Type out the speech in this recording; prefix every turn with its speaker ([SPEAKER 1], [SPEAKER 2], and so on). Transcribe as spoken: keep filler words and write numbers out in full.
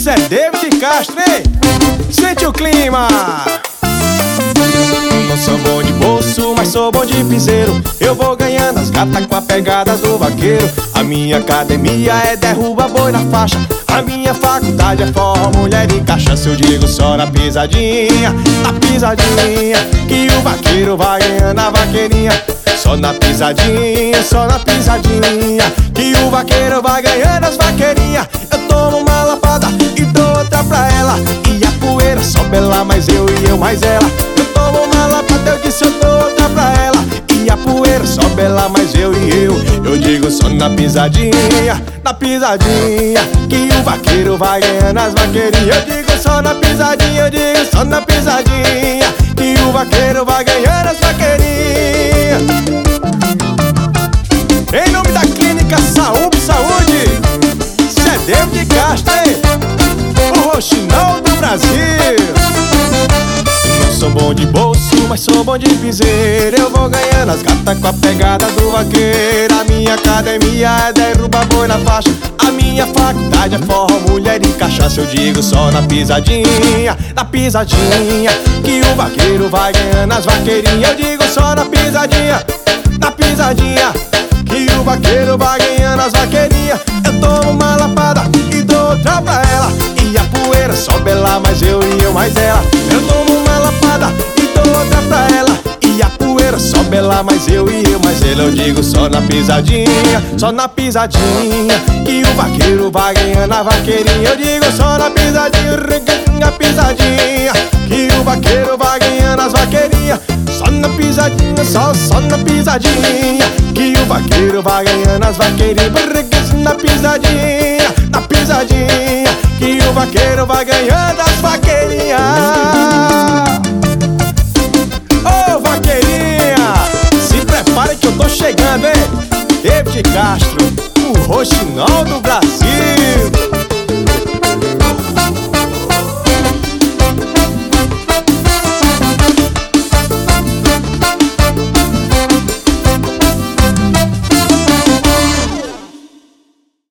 [SPEAKER 1] Zé David Castro, hein? Sente o clima. Não sou bom de bolso, mas sou bom de piseiro. Eu vou ganhando as gatas com a pegada do vaqueiro. A minha academia é derruba boi na faixa. A minha faculdade é forró, mulher e cachaça. Eu digo só na pisadinha, na pisadinha, que o vaqueiro vai ganhando a vaqueirinha. Só na pisadinha, só na pisadinha, que o vaqueiro vai ganhando as vaqueirinhas. Eu tomo uma lapada e dou outra pra ela, e a poeira sobe lá, mais eu e eu mais ela. Eu tomo uma lapada, eu disse eu dou outra pra ela, e a poeira sobe lá, mais eu e eu. Eu digo só na pisadinha, na pisadinha, que o vaqueiro vai ganhando as vaqueirinhas. Eu digo só na pisadinha, eu digo só na pisadinha, que o vaqueiro vai ganhando as vaqueirinhas. Em nome da Clínica Saúde, Saúde, Zé David Castro, o roxinol do Brasil. Não sou bom de bolso, mas sou bom de piseiro. Eu vou ganhando as gatas com a pegada do vaqueiro. A minha academia é derruba boi na faixa. A minha faculdade é forró, mulher e cachaça. Eu digo só na pisadinha, na pisadinha, que o vaqueiro vai ganhando as vaqueirinhas. Eu digo só na pisadinha, na pisadinha, que o vaqueiro vai ganhando as vaqueirinhas. Eu tomo uma lapada e dou outra pra ela, e a poeira sobe lá, mais eu e eu mais ela. Eu tomo uma lapada e dou outra pra ela, e a poeira sobe lá, mais eu e eu mais ela. Eu digo só na pisadinha, só na pisadinha, que o vaqueiro vai ganhando a vaqueirinha. Eu digo só na pisadinha, na pisadinha, que o vaqueiro vai ganhando as vaqueirinhas. Só na pisadinha, só, só na pisadinha, que o vaqueiro vai ganhando as vaqueirinhas. Na pisadinha, na pisadinha, que o vaqueiro vai ganhando as vaqueirinhas. Ô oh, vaqueirinha, se prepare que eu tô chegando, hein? David Castro, o roxinol do Brasil.